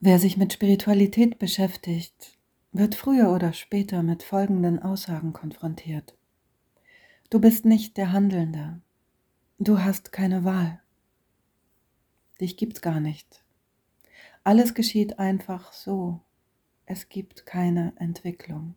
Wer sich mit Spiritualität beschäftigt, wird früher oder später mit folgenden Aussagen konfrontiert. Du bist nicht der Handelnde. Du hast keine Wahl. Dich gibt's gar nicht. Alles geschieht einfach so. Es gibt keine Entwicklung.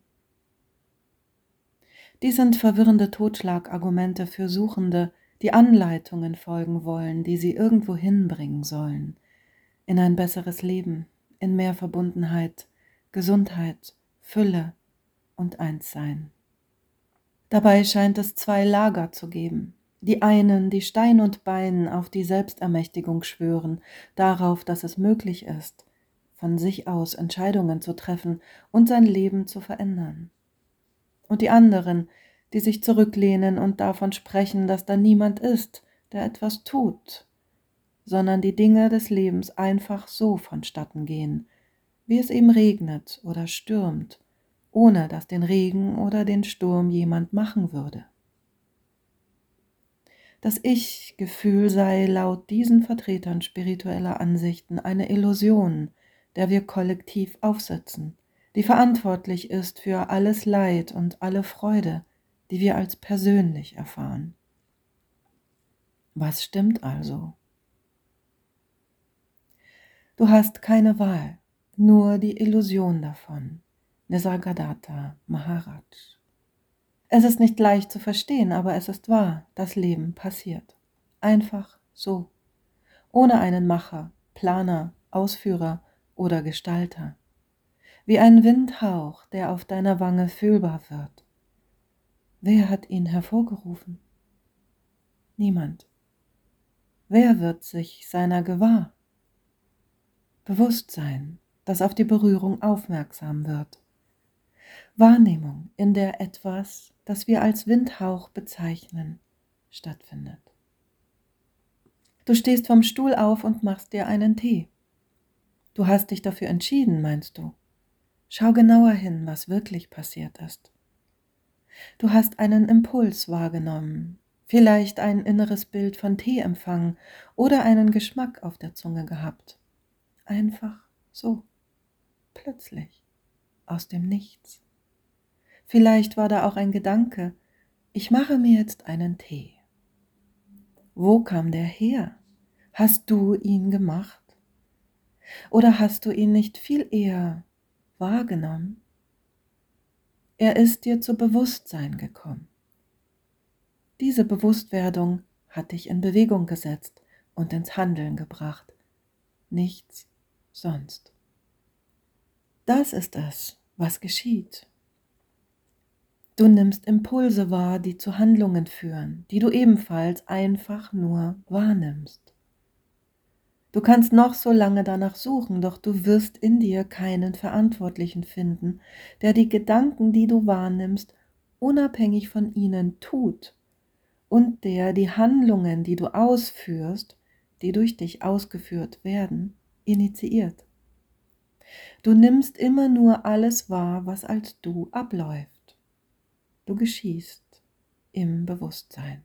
Dies sind verwirrende Totschlagargumente für Suchende, die Anleitungen folgen wollen, die sie irgendwo hinbringen sollen. In ein besseres Leben, in mehr Verbundenheit, Gesundheit, Fülle und Einssein. Dabei scheint es zwei Lager zu geben. Die einen, die Stein und Bein auf die Selbstermächtigung schwören, darauf, dass es möglich ist, von sich aus Entscheidungen zu treffen und sein Leben zu verändern. Und die anderen, die sich zurücklehnen und davon sprechen, dass da niemand ist, der etwas tut, sondern die Dinge des Lebens einfach so vonstatten gehen, wie es eben regnet oder stürmt, ohne dass den Regen oder den Sturm jemand machen würde. Das Ich-Gefühl sei laut diesen Vertretern spiritueller Ansichten eine Illusion, der wir kollektiv aufsitzen, die verantwortlich ist für alles Leid und alle Freude, die wir als persönlich erfahren. Was stimmt also? Du hast keine Wahl, nur die Illusion davon. Nisargadatta Maharaj. Es ist nicht leicht zu verstehen, aber es ist wahr, das Leben passiert. Einfach so, ohne einen Macher, Planer, Ausführer oder Gestalter. Wie ein Windhauch, der auf deiner Wange fühlbar wird. Wer hat ihn hervorgerufen? Niemand. Wer wird sich seiner gewahr? Bewusstsein, das auf die Berührung aufmerksam wird. Wahrnehmung, in der etwas, das wir als Windhauch bezeichnen, stattfindet. Du stehst vom Stuhl auf und machst dir einen Tee. Du hast dich dafür entschieden, meinst du? Schau genauer hin, was wirklich passiert ist. Du hast einen Impuls wahrgenommen, vielleicht ein inneres Bild von Tee empfangen oder einen Geschmack auf der Zunge gehabt. Einfach so, plötzlich, aus dem Nichts. Vielleicht war da auch ein Gedanke, ich mache mir jetzt einen Tee. Wo kam der her? Hast du ihn gemacht? Oder hast du ihn nicht viel eher wahrgenommen? Er ist dir zu Bewusstsein gekommen. Diese Bewusstwerdung hat dich in Bewegung gesetzt und ins Handeln gebracht. Nichts sonst. Das ist es, was geschieht. Du nimmst Impulse wahr, die zu Handlungen führen, die du ebenfalls einfach nur wahrnimmst. Du kannst noch so lange danach suchen, doch du wirst in dir keinen Verantwortlichen finden, der die Gedanken, die du wahrnimmst, unabhängig von ihnen tut und der die Handlungen, die du ausführst, die durch dich ausgeführt werden, initiiert. Du nimmst immer nur alles wahr, was als du abläuft. Du geschießt im Bewusstsein.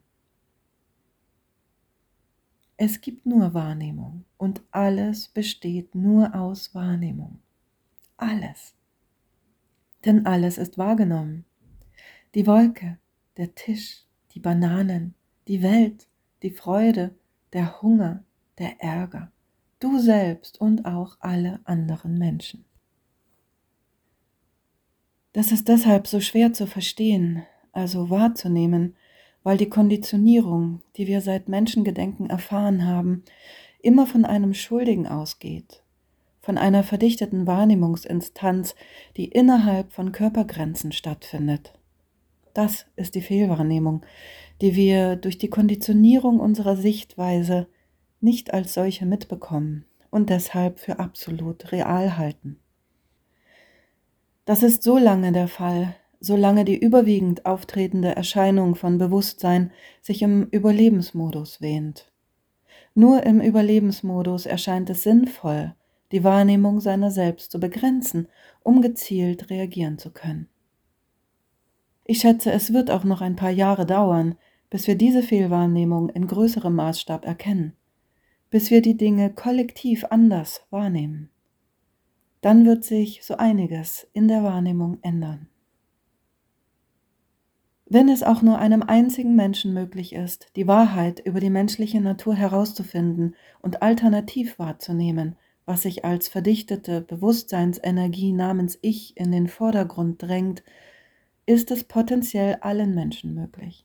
Es gibt nur Wahrnehmung und alles besteht nur aus Wahrnehmung. Alles. Denn alles ist wahrgenommen. Die Wolke, der Tisch, die Bananen, die Welt, die Freude, der Hunger, der Ärger, du selbst und auch alle anderen Menschen. Das ist deshalb so schwer zu verstehen, also wahrzunehmen, weil die Konditionierung, die wir seit Menschengedenken erfahren haben, immer von einem Schuldigen ausgeht, von einer verdichteten Wahrnehmungsinstanz, die innerhalb von Körpergrenzen stattfindet. Das ist die Fehlwahrnehmung, die wir durch die Konditionierung unserer Sichtweise nicht als solche mitbekommen und deshalb für absolut real halten. Das ist so lange der Fall, solange die überwiegend auftretende Erscheinung von Bewusstsein sich im Überlebensmodus wähnt. Nur im Überlebensmodus erscheint es sinnvoll, die Wahrnehmung seiner selbst zu begrenzen, um gezielt reagieren zu können. Ich schätze, es wird auch noch ein paar Jahre dauern, bis wir diese Fehlwahrnehmung in größerem Maßstab erkennen, bis wir die Dinge kollektiv anders wahrnehmen. dann wird sich so einiges in der Wahrnehmung ändern. Wenn es auch nur einem einzigen Menschen möglich ist, die Wahrheit über die menschliche Natur herauszufinden und alternativ wahrzunehmen, was sich als verdichtete Bewusstseinsenergie namens Ich in den Vordergrund drängt, ist es potenziell allen Menschen möglich.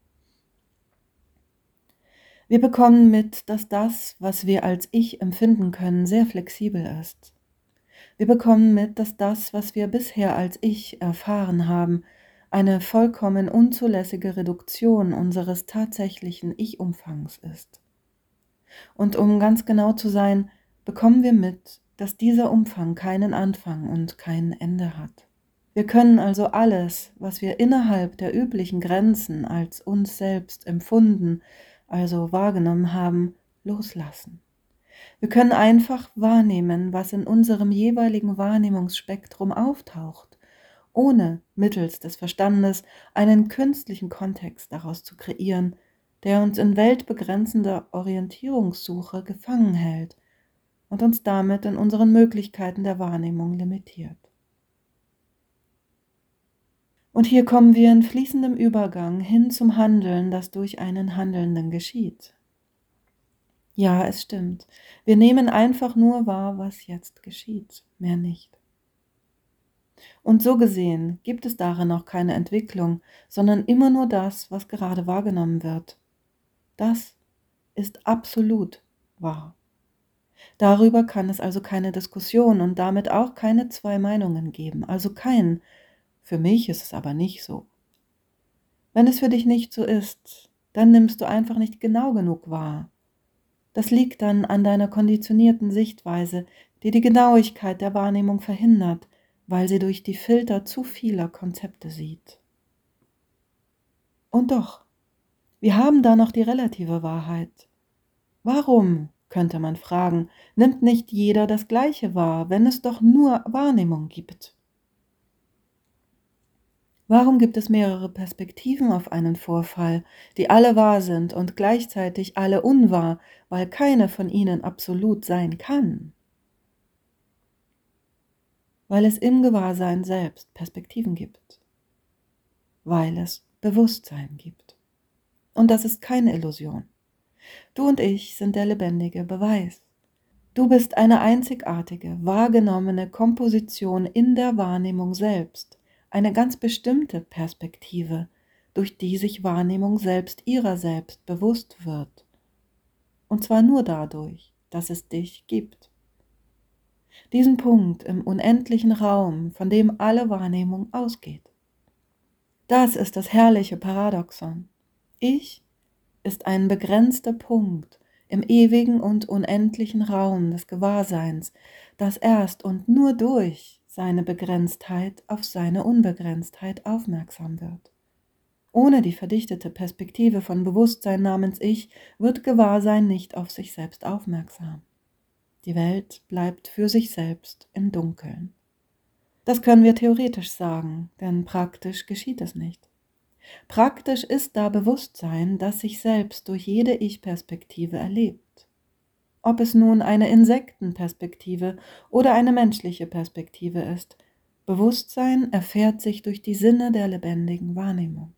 Wir bekommen mit, dass das, was wir als Ich empfinden können, sehr flexibel ist. Wir bekommen mit, dass das, was wir bisher als Ich erfahren haben, eine vollkommen unzulässige Reduktion unseres tatsächlichen Ich-Umfangs ist. Und um ganz genau zu sein, bekommen wir mit, dass dieser Umfang keinen Anfang und kein Ende hat. Wir können also alles, was wir innerhalb der üblichen Grenzen als uns selbst empfunden, also wahrgenommen haben, loslassen. Wir können einfach wahrnehmen, was in unserem jeweiligen Wahrnehmungsspektrum auftaucht, ohne mittels des Verstandes einen künstlichen Kontext daraus zu kreieren, der uns in weltbegrenzender Orientierungssuche gefangen hält und uns damit in unseren Möglichkeiten der Wahrnehmung limitiert. Und hier kommen wir in fließendem Übergang hin zum Handeln, das durch einen Handelnden geschieht. Ja, es stimmt. Wir nehmen einfach nur wahr, was jetzt geschieht, mehr nicht. Und so gesehen gibt es darin auch keine Entwicklung, sondern immer nur das, was gerade wahrgenommen wird. Das ist absolut wahr. Darüber kann es also keine Diskussion und damit auch keine zwei Meinungen geben, also kein „Für mich ist es aber nicht so." Wenn es für dich nicht so ist, dann nimmst du einfach nicht genau genug wahr. Das liegt dann an deiner konditionierten Sichtweise, die die Genauigkeit der Wahrnehmung verhindert, weil sie durch die Filter zu vieler Konzepte sieht. Und doch, wir haben da noch die relative Wahrheit. Warum, könnte man fragen, nimmt nicht jeder das Gleiche wahr, wenn es doch nur Wahrnehmung gibt? Warum gibt es mehrere Perspektiven auf einen Vorfall, die alle wahr sind und gleichzeitig alle unwahr, weil keine von ihnen absolut sein kann? Weil es im Gewahrsein selbst Perspektiven gibt, weil es Bewusstsein gibt. Und das ist keine Illusion. Du und ich sind der lebendige Beweis. Du bist eine einzigartige, wahrgenommene Komposition in der Wahrnehmung selbst, eine ganz bestimmte Perspektive, durch die sich Wahrnehmung selbst ihrer selbst bewusst wird. Und zwar nur dadurch, dass es dich gibt. Diesen Punkt im unendlichen Raum, von dem alle Wahrnehmung ausgeht. Das ist das herrliche Paradoxon. Ich ist ein begrenzter Punkt im ewigen und unendlichen Raum des Gewahrseins, das erst und nur durch seine Begrenztheit auf seine Unbegrenztheit aufmerksam wird. Ohne die verdichtete Perspektive von Bewusstsein namens Ich wird Gewahrsein nicht auf sich selbst aufmerksam. Die Welt bleibt für sich selbst im Dunkeln. Das können wir theoretisch sagen, denn praktisch geschieht es nicht. Praktisch ist da Bewusstsein, das sich selbst durch jede Ich-Perspektive erlebt. Ob es nun eine Insektenperspektive oder eine menschliche Perspektive ist, Bewusstsein erfährt sich durch die Sinne der lebendigen Wahrnehmung.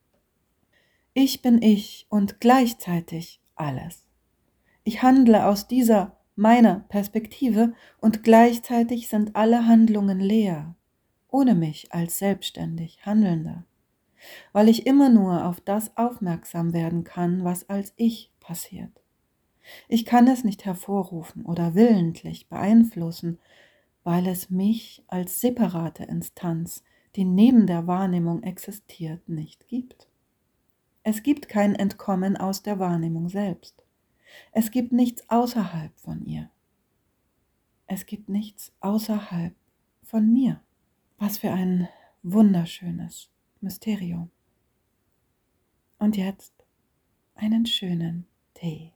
Ich bin ich und gleichzeitig alles. Ich handle aus dieser meiner Perspektive und gleichzeitig sind alle Handlungen leer, ohne mich als selbstständig Handelnder, weil ich immer nur auf das aufmerksam werden kann, was als Ich passiert. Ich kann es nicht hervorrufen oder willentlich beeinflussen, weil es mich als separate Instanz, die neben der Wahrnehmung existiert, nicht gibt. Es gibt kein Entkommen aus der Wahrnehmung selbst. Es gibt nichts außerhalb von ihr. Es gibt nichts außerhalb von mir. Was für ein wunderschönes Mysterium. Und jetzt einen schönen Tee.